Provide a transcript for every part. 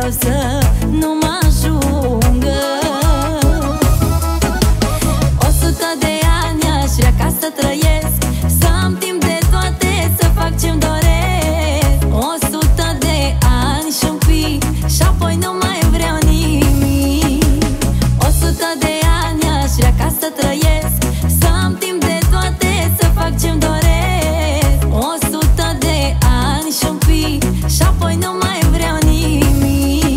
rău să nu mă ajungă. 100 de ani aș vrea ca să trăiesc, să am timp de toate, să fac ce-mi doresc. 100 de ani și un pic și apoi nu mai vreau nimic. 100 de ani aș vrea ca să trăiesc, să am timp de toate, să fac ce-mi doresc. 100 de ani și un pic și apoi nu mai vreau nimic.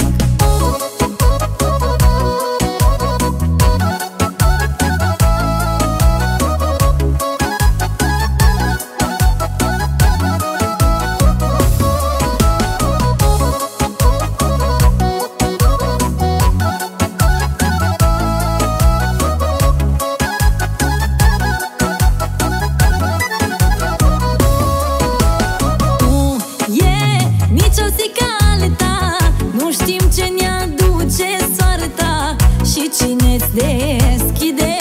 Nici o zi ca alta, nu știm ce ne aduce soarta și cine-ți deschide